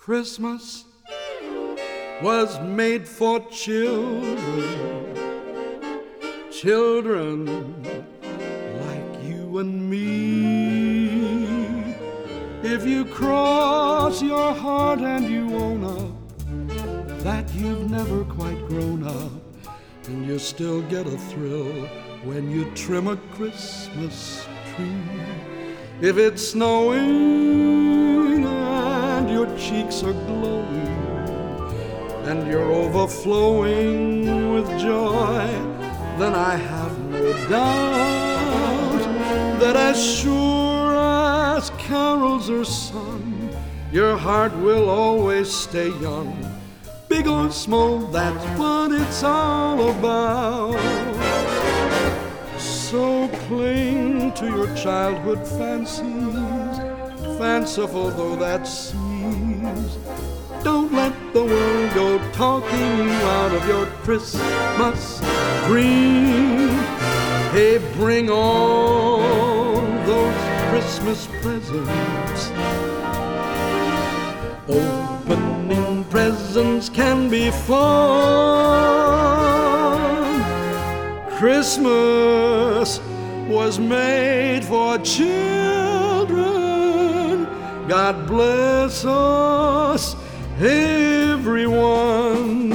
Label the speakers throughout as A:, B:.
A: Christmas was made for children, children like you and me. If you cross your heart and you own up that you've never quite grown up, and you still get a thrill when you trim a Christmas tree. If it's snowing and your cheeks are glowing and you're overflowing with joy, then I have no doubt that as sure as carols are sung, your heart will always stay young. Big or small, that's what it's all about. So cling to your childhood fancies, fanciful though that seems. Don't let the world go talking you out of your Christmas dream. Hey, bring all those Christmas presents. Opening presents can be fun. Christmas was made for children. God bless us, everyone.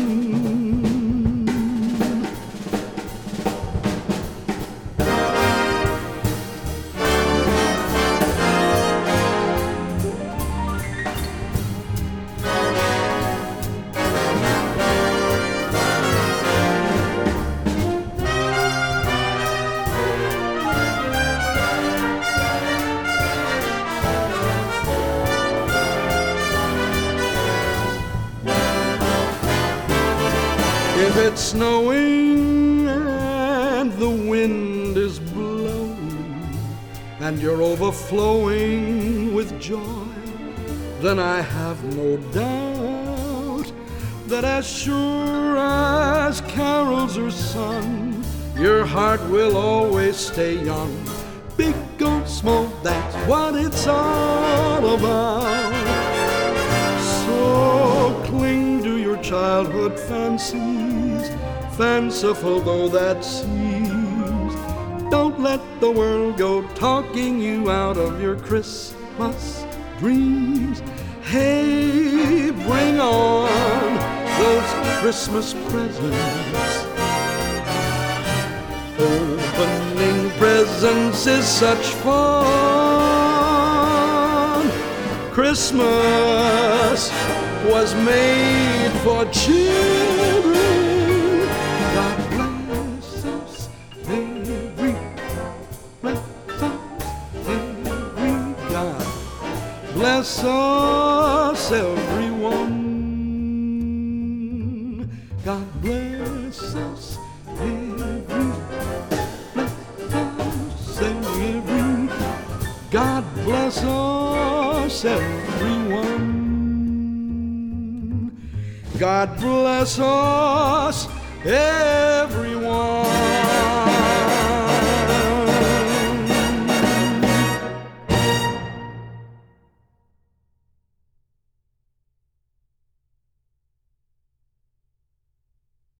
A: If it's snowing and the wind is blowing and you're overflowing with joy, then I have no doubt that as sure as carols are sung, your heart will always stay young. Big or small, that's what it's all about. So cling to your childhood fancies, fanciful though that seems. Don't let the world go talking you out of your Christmas dreams. Hey, bring on those Christmas presents. Opening presents is such fun. Christmas was made for children. God bless us, every bless us, every God bless us, everyone. God bless us, every bless us, every God bless us, everyone. God bless us, everyone.